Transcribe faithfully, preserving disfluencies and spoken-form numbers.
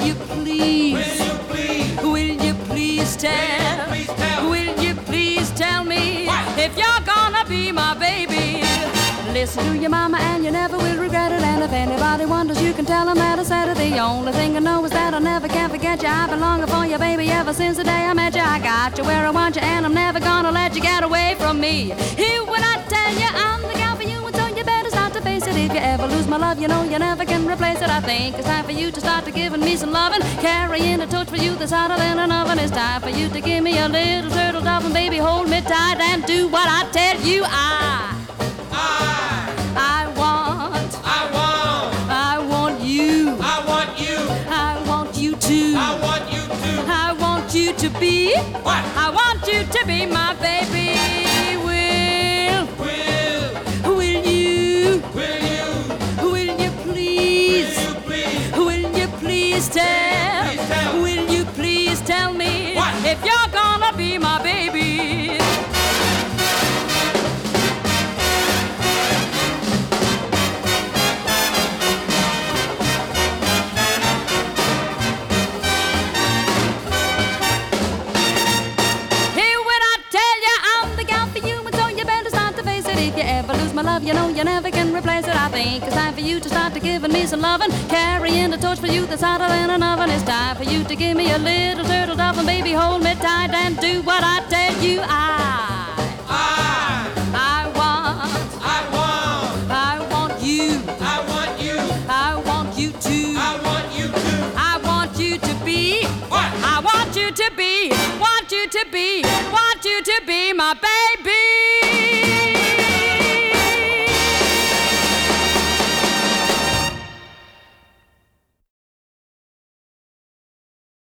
you please? Will you please? Will you please tell? Please tell. Will you please tell me What? if you're gonna be my baby? Listen to your mama and you never will regret it. And if anybody wonders, you can tell them that I said it. The only thing I know is that I never can forget you. I've been longing for you, baby, ever since the day I met you. I got you where I want you, and I'm never gonna let you get away from me. Hear what I tell you, I'm the gal for you, and so you better start to face it. If you ever lose my love, you know you never can replace it. I think it's time for you to start to giving me some loving, carrying a torch for you that's hotter than an oven. It's time for you to give me a little turtle dove, and baby, hold me tight and do what I tell you. I I, I want, I want, I want you, I want you, I want you to, I want you to. I want you to be, What? I want you to be my baby. Will, Will, will you, will you, will you please, will you please? will you please tell, Please tell. will you please tell me What? if you're gonna be my baby? If you ever lose my love, you know you never can replace it. I think it's time for you to start to giving me some loving, carrying a torch for you that's hotter than an oven. It's time for you to give me a little turtle dove, and baby, hold me tight and do what I tell you. I, I, I want, I want, I want you, I want you, I want you to, I want you to. I want you to be, What? I want you to be, want you to be, want you to be my baby.